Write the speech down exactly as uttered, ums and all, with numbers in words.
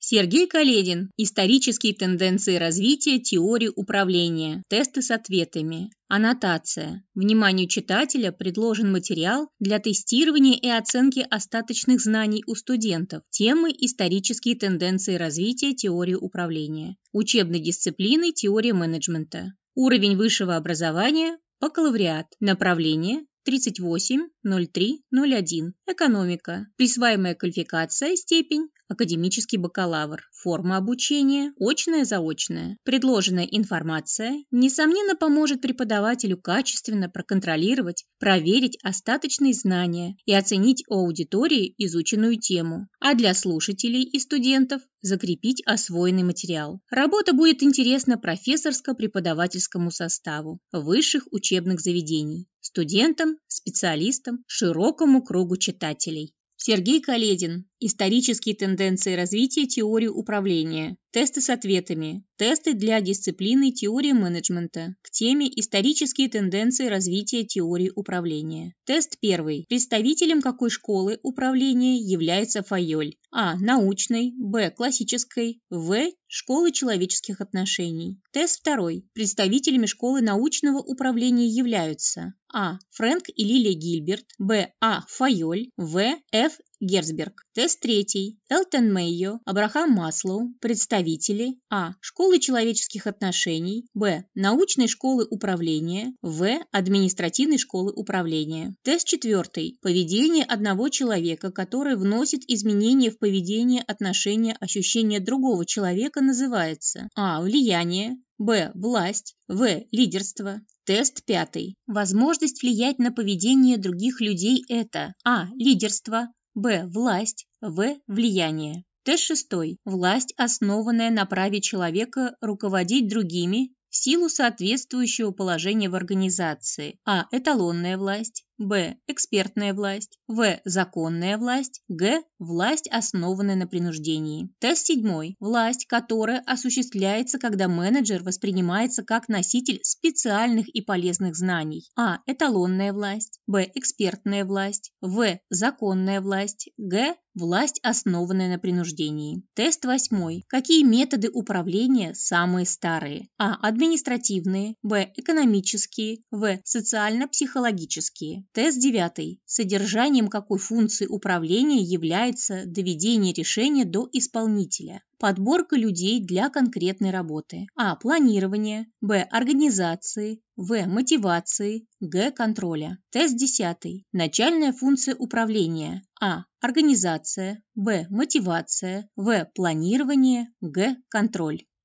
Сергей Каледин. Исторические тенденции развития теории управления. Тесты с ответами. Аннотация. Вниманию читателя предложен материал для тестирования и оценки остаточных знаний у студентов. Темы «Исторические тенденции развития теории управления». Учебной дисциплины «Теория менеджмента». Уровень высшего образования – бакалавриат. Направление – тридцать восемь ноль три ноль один. Экономика. Присваиваемая квалификация, степень – академический бакалавр. Форма обучения – очная-заочная. Предложенная информация, несомненно, поможет преподавателю качественно проконтролировать, проверить остаточные знания и оценить у аудитории изученную тему, а для слушателей и студентов – закрепить освоенный материал. Работа будет интересна профессорско-преподавательскому составу высших учебных заведений, студентам, специалистам, широкому кругу читателей. Сергей Каледин. Исторические тенденции развития теории управления. Тесты с ответами. Тесты для дисциплины теории менеджмента к теме «Исторические тенденции развития теории управления». Тест первый. Представителем какой школы управления является Файоль? А. Научной. Б. Классической. В. Школы человеческих отношений. Тест второй. Представителями школы научного управления являются А. Фрэнк и Лилия Гильберт. Б. А. Файоль. В. Ф. Герцберг. Тест третий. Элтон Мэйо, Абрахам Маслоу. Представители А. Школы человеческих отношений. Б. Научной школы управления. В. Административной школы управления. Тест четвертый. Поведение одного человека, который вносит изменения в поведение, отношения, ощущения другого человека, называется А. Влияние. Б. Власть. В. Лидерство. Тест пятый. Возможность влиять на поведение других людей – это А. Лидерство. Б. Власть. В. Влияние. Тест шестой. Власть, основанная на праве человека руководить другими в силу соответствующего положения в организации. А. Эталонная власть. Б. Экспертная власть. В. Законная власть. Г. Власть, основанная на принуждении. Тест седьмой. Власть, которая осуществляется, когда менеджер воспринимается как носитель специальных и полезных знаний. А. Эталонная власть. Б. Экспертная власть. В. Законная власть. Г. Власть, основанная на принуждении. Тест восьмой. Какие методы управления самые старые? А. Административные. Б. Экономические. В. Социально-психологические. Тест девятый. Содержанием какой функции управления является доведение решения до исполнителя? Подборка людей для конкретной работы. А. Планирование. Б. Организации. В. Мотивации. Г. Контроля. Тест десятый. Начальная функция управления. А. Организация. Б. Мотивация. В. Планирование. Г. Контроль.